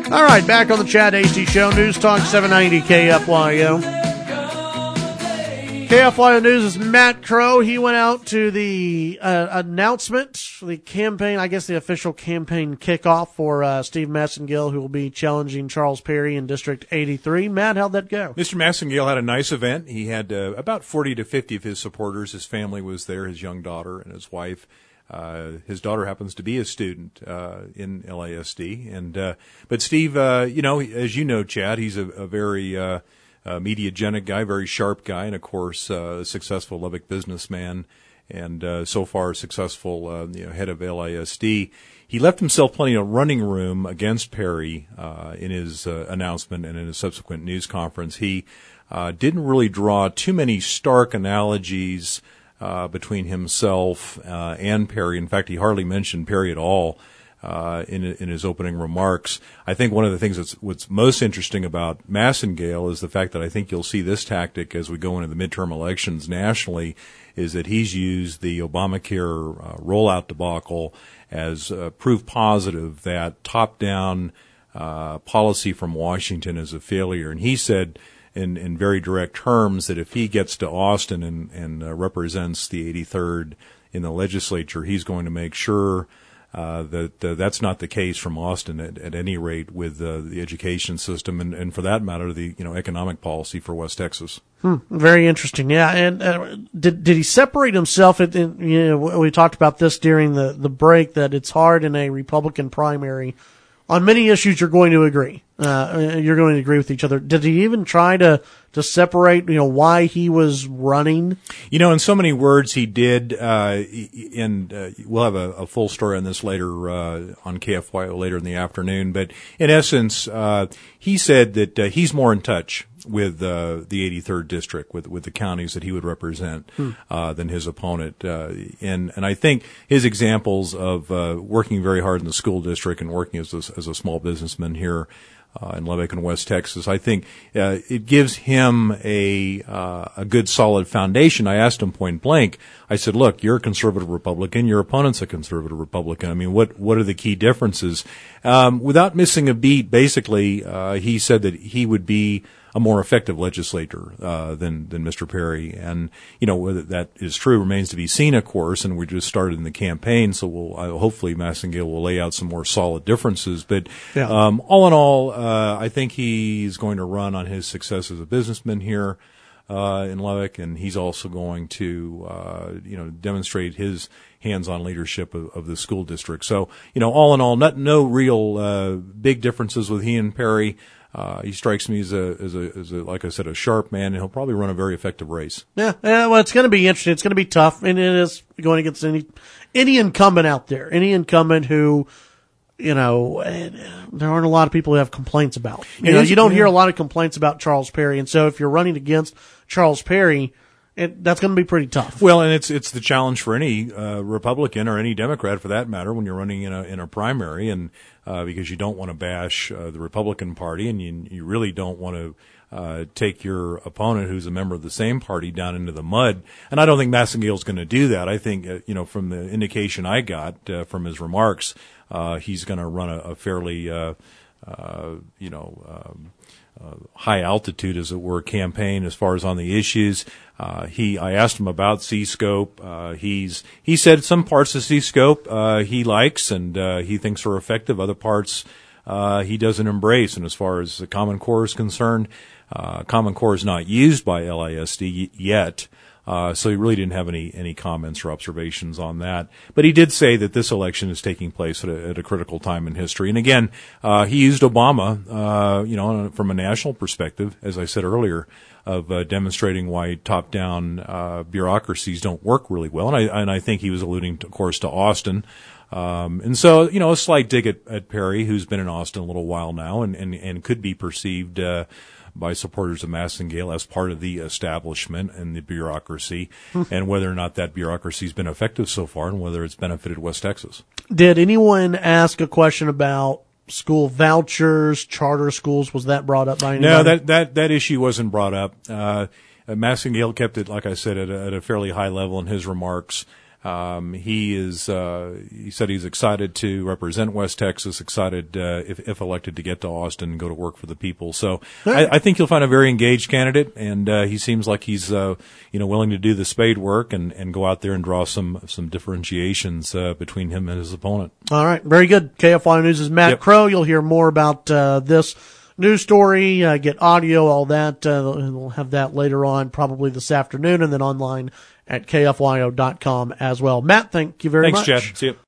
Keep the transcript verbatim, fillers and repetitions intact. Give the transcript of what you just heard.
All right, back on the Chad Hasty Show, News Talk seven ninety K F Y O. K F Y O News is Matt Crow. He went out to the uh, announcement, the campaign, I guess the official campaign kickoff for uh, Steve Massengill, who will be challenging Charles Perry in District eighty-three. Matt, how'd that go? Mister Massengill had a nice event. He had uh, about forty to fifty of his supporters. His family was there, his young daughter and his wife. Uh, his daughter happens to be a student uh, in L A S D, and uh, but Steve, uh, you know, as you know, Chad, he's a, a very uh, uh, mediagenic guy, very sharp guy, and of course, uh, a successful Lubbock businessman, and uh, so far successful uh, you know, head of L A S D. He left himself plenty of running room against Perry uh, in his uh, announcement and in his subsequent news conference. He uh, didn't really draw too many stark analogies Uh, between himself uh, and Perry. In fact, he hardly mentioned Perry at all uh, in in his opening remarks. I think one of the things that's what's most interesting about Massengill is the fact that I think you'll see this tactic as we go into the midterm elections nationally, is that he's used the Obamacare uh, rollout debacle as uh, proof positive that top-down uh, policy from Washington is a failure. And he said In, in very direct terms that if he gets to Austin and, and uh, represents the eighty-third in the legislature, he's going to make sure uh, that uh, that's not the case from Austin at, at any rate with uh, the education system and, and for that matter, the you know economic policy for West Texas. Hmm, very interesting. Yeah, and uh, did did he separate himself? At, in, you know, we talked about this during the, the break that it's hard in a Republican primary. On many issues, you're going to agree. Uh, you're going to agree with each other. Did he even try to, to separate, you know, why he was running? You know, in so many words, he did, uh, and uh, we'll have a, a full story on this later, uh, on K F Y O later in the afternoon. But in essence, uh, he said that uh, he's more in touch with uh, the eighty-third district, with with the counties that he would represent, hmm. uh, than his opponent. Uh, and and I think his examples of uh, working very hard in the school district and working as a, as a small businessman here uh, in Lubbock and West Texas, I think uh, it gives him a uh, a good solid foundation. I asked him point blank. I said, "Look, you're a conservative Republican. Your opponent's a conservative Republican. I mean, what what are the key differences?" Um, without missing a beat, basically, uh, he said that he would be a more effective legislator uh, than than Mister Perry, and you know whether that is true remains to be seen, of course. And we just started in the campaign, so we'll uh, hopefully Massengill will lay out some more solid differences. But yeah. um, all in all, uh, I think he's going to run on his success as a businessman here uh, in Lubbock, and he's also going to uh, you know demonstrate his hands-on leadership of, of the school district. So you know, all in all, not no real uh, big differences with he and Perry. Uh, he strikes me as a, as a, as a, like I said, a sharp man, and he'll probably run a very effective race. Yeah, yeah well, it's going to be interesting. It's going to be tough, and it is going against any, any incumbent out there, any incumbent who, you know, there aren't a lot of people who have complaints about. You know, you don't hear a lot of complaints about Charles Perry, and so if you're running against Charles Perry, It, that's going to be pretty tough. Well, and it's it's the challenge for any uh, Republican or any Democrat, for that matter, when you're running in a in a primary, and uh, because you don't want to bash uh, the Republican Party, and you you really don't want to uh, take your opponent, who's a member of the same party, down into the mud. And I don't think Massengill's going to do that. I think uh, you know from the indication I got uh, from his remarks, uh, he's going to run a, a fairly uh, uh, you know. Um, Uh, high altitude, as it were, campaign as far as on the issues. Uh, he, I asked him about C-Scope. Uh, he's, he said some parts of C-Scope, uh, he likes and, uh, he thinks are effective. Other parts, uh, he doesn't embrace. And as far as the Common Core is concerned, uh, Common Core is not used by L A S D yet. Uh, so he really didn't have any, any comments or observations on that. But he did say that this election is taking place at a, at a critical time in history. And again, uh, he used Obama, uh, you know, from a national perspective, as I said earlier, of uh, demonstrating why top-down uh, bureaucracies don't work really well. And I, and I think he was alluding, to, of course, to Austin. Um, and so, you know, a slight dig at, at Perry, who's been in Austin a little while now and, and, and could be perceived, uh, by supporters of Massengill as part of the establishment and the bureaucracy, and whether or not that bureaucracy's been effective so far and whether it's benefited West Texas. Did anyone ask a question about school vouchers, charter schools? Was that brought up by anybody? No, that, that, that issue wasn't brought up. Uh, Massengill kept it, like I said, at a, at a fairly high level in his remarks. Um, he is. Uh, he said he's excited to represent West Texas. Excited uh, if, if elected to get to Austin and go to work for the people. So I, I think you'll find a very engaged candidate, and uh, he seems like he's uh, you know willing to do the spade work and, and go out there and draw some some differentiations uh, between him and his opponent. All right, very good. K F Y News is Matt Yep. Crow. You'll hear more about uh, this news story, uh, get audio, all that. Uh, and we'll have that later on, probably this afternoon, and then online at K F Y O dot com as well. Matt, thank you very Thanks, much. Chad. See you.